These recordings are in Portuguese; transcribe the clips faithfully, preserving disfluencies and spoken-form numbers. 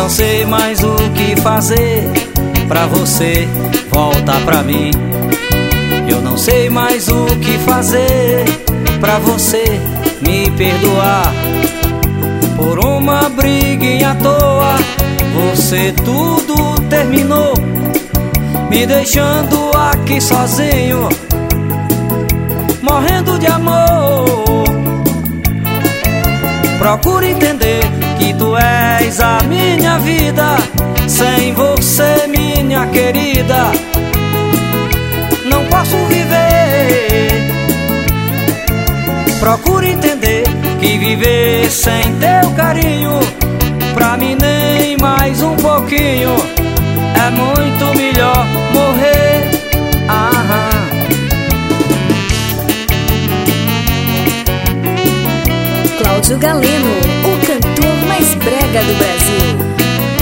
não sei mais o que fazer pra você voltar pra mim. Eu não sei mais o que fazer pra você me perdoar. Por uma briguinha à toa, você tudo terminou, me deixando aqui sozinho, morrendo de amor. Procura entender que tu és a minha vida. Sem você, minha querida, não posso viver. Procura entender que viver sem teu carinho, pra mim nem mais um pouquinho, é muito melhor morrer. Ah. Cláudio Galeno, o cantor mais brega do Brasil.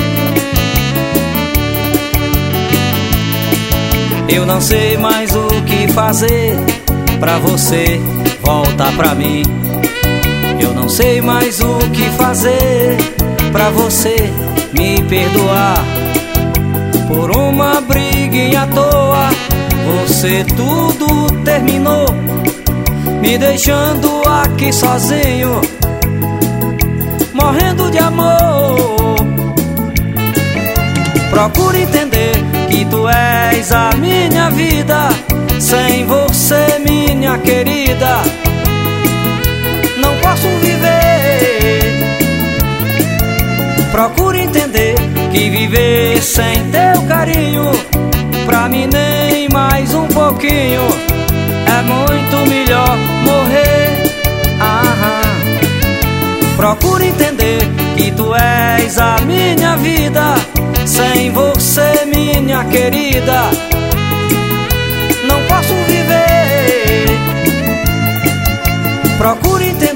Eu não sei mais o que fazer pra você voltar pra mim. Eu não sei mais o que fazer pra você me perdoar. Por uma briguinha à toa, você tudo terminou, me deixando aqui sozinho, morrendo de amor. Procura entender que tu és a minha vida. Sem você, minha querida, não posso viver. Procura entender que viver sem teu carinho, pra mim nem mais um pouquinho, é muito melhor morrer. Ah. Procura entender que tu és a minha vida. Sem você, minha querida, não posso viver. Procura entender